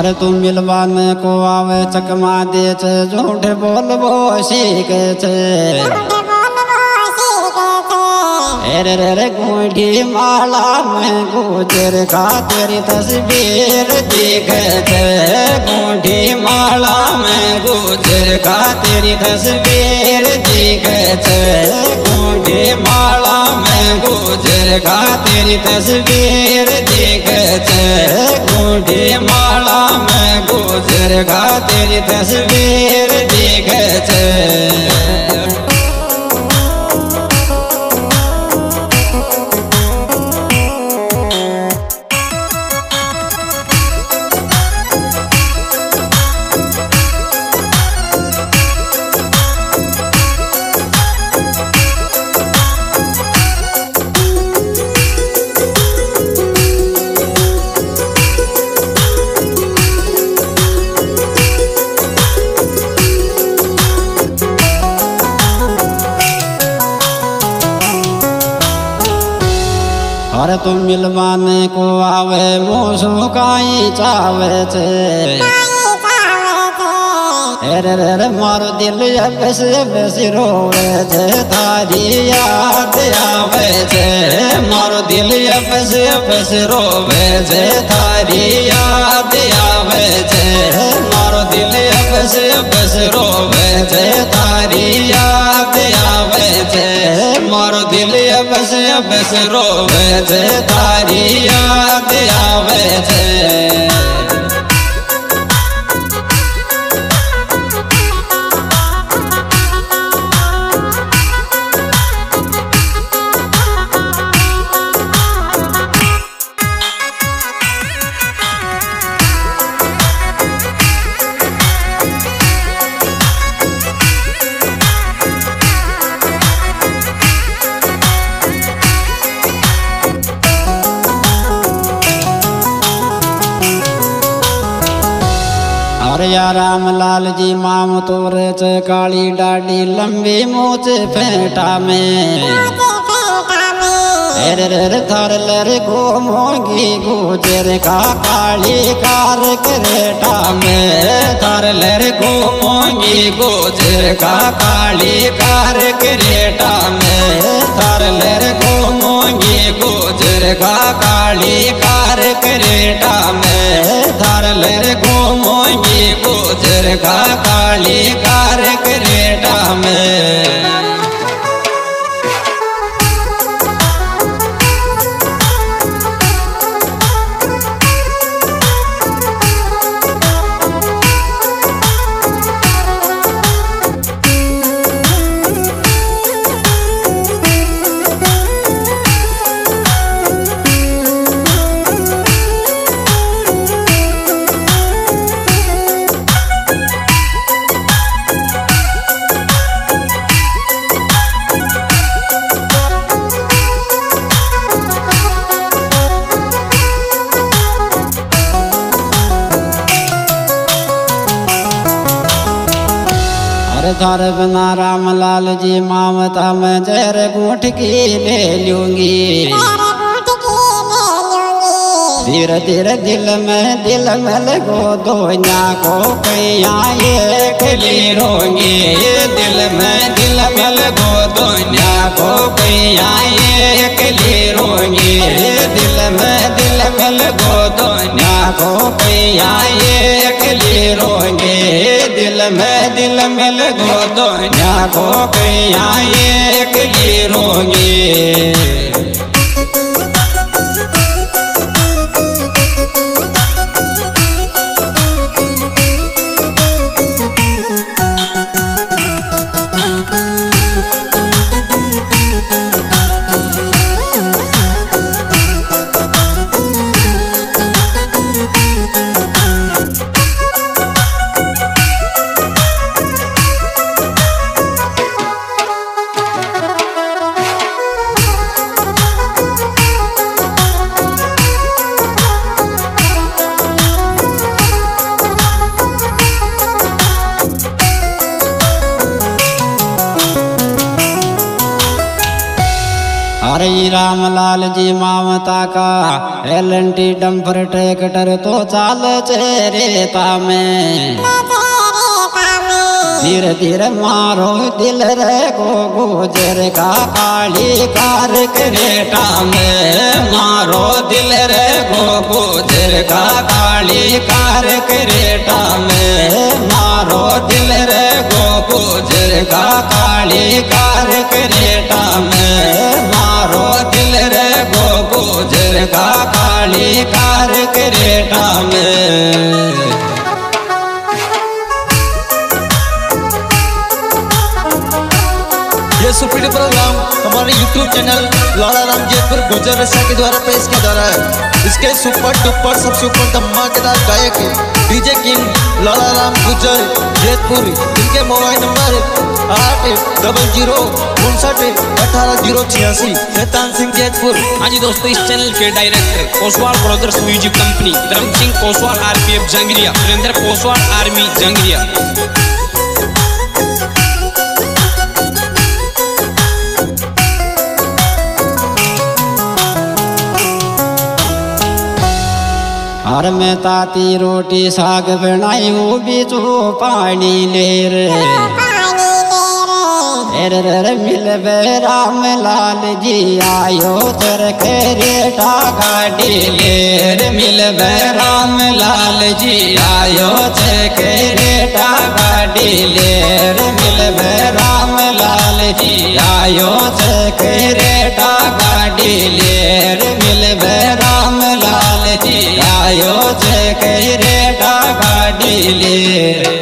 अरे तुम मिलवान को आवे चकमा दे झूठ बोलबो सीखे रे रे गुंठी माला में गुजर का तेरी तस्वीर दिखे गुंठी माला में गुजर का तेरी तस्वीर दिखे गुंठी माला में गुजर का तेरी तस्वीर दिखे गुंठी माला में गुजर का तेरी तस्वीर दिखे अरे तुम मिलवाने को आवे मोसो काई चावे रे रे रे मारो दिल बस बस रोवे तारी याद आवे मारो दिल बस बस रोवे तारी याद आवे मारो दिल बस बस रोवे तारी याद आवे मारो दिल बस बस रोवे तारी याद आवे या राम लाल जी माम तोरे काली डाडी लंबी मोच फेंटा में थर लर गो मोगी गुजर का काली कार करेटा में थर लर गो मोगी गुजर का काली कार करेटा में थर लर गो मोगी गुजर का काली कार करेटा में थर लर गो मोगी गुजर का काली कार करेटा में थार बिना राम लाल जी मामता में जहर गुठ की ले लूंगी धीरे धीरे दिल में लगो दोनिया को कैया एक ली रोंगी दिल में लगो दोनिया को कैया एक ली रोंगी दिल में लगो दोनिया को कैया एक ली रोंगी दिल में लगो दोनिया को कैया एक ली रोंगी रामलाल जी मावता का एलएनटी डंपर ट्रैक्टर तो चाल रेता में। धीरे धीरे मारो दिल रे गुजर का काली कार करेटा में। मारो दिल रे गुजर का काली कार करेटा में। मारो दिल रे गुजर का काली कार करेटा में। मारो दिल रे गुजर का काली कार करेटा में। ये सुपीड प्रोग्राम हमारे YouTube चैनल लाला राम जयपुर गुजर रसा के द्वारा पेश किया जा रहा है। इसके सुपर डुपर सबसे ऊपर धमाकेदार गायक डीजे किंग लाला राम गुजर जयपुर। इनके मोबाइल नंबर 800 शैतान सिंह जयपुर। हाँ जी दोस्तों, इस चैनल के director Koswal brothers music company, Dharam Singh Koswal RPF Jangariya, Surendra Koswal army Jangariya. हर में ताती रोटी साग बनाई वो बीचू पानी ले रे। मिल राम लाल जी आयो चर के रेटा गाड़ी ले। मिल राम लाल जी आयो चर के रेटा गाड़ी ले। मिल राम लाल जी आयो चर के रेटा गाड़ी ले। मिल राम लाल जी आयो चर के रेटा गाड़ी ले।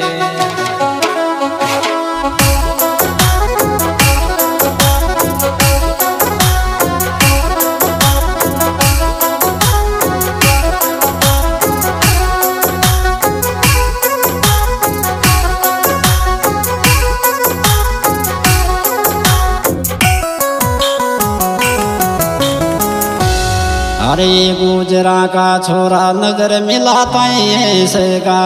अरे गुजरा का छोरा नजर मिलाता ऐसे का।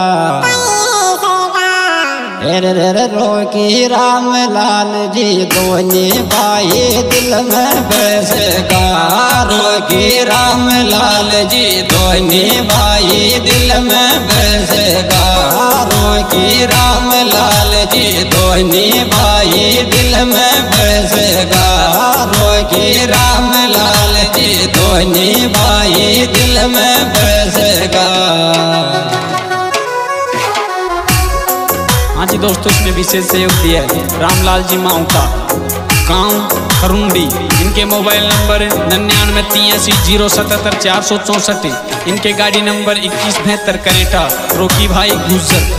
रोकी राम लाल जी दोनी भाई दिल में बसेगा। रोकी राम लाल जी दोनी भाई दिल में बसेगा। रोकी राम लाल जी दोनी भाई दिल में बसेगा। रोकी राम लाल जी दोनी भाई दिल में बसेगा। हाँ जी दोस्तों, इसमें विशेष सहयोग दिया है रामलाल जी माउता, गांव खरुंडी। इनके मोबाइल नंबर 998307 464। इनके गाड़ी नंबर 2172 करेटा, रोकी भाई गुजर।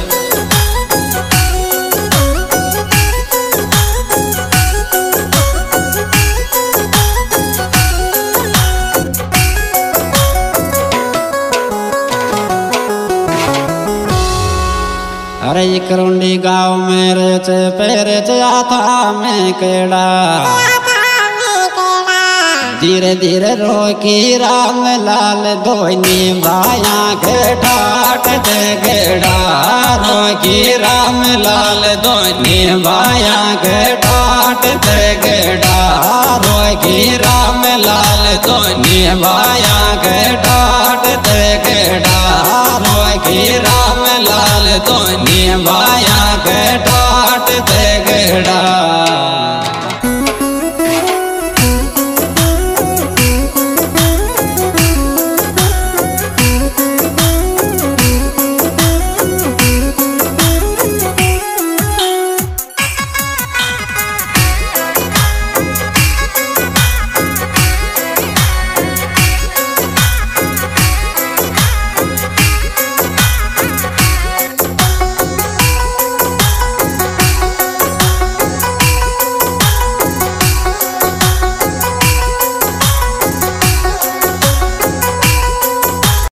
अरे करुंडी गाँव में रेच पेरेच आता में केड़ा। धीरे धीरे रोकी राम लाल दोनी भाया के ठाट दे गेड़ा। रोकी राम लाल दोनी भाया के ठाट दे गेड़ा। रोकी राम लाल दोनी भाया के ठाट दे गेड़ा। रोकी राम लाल दोनी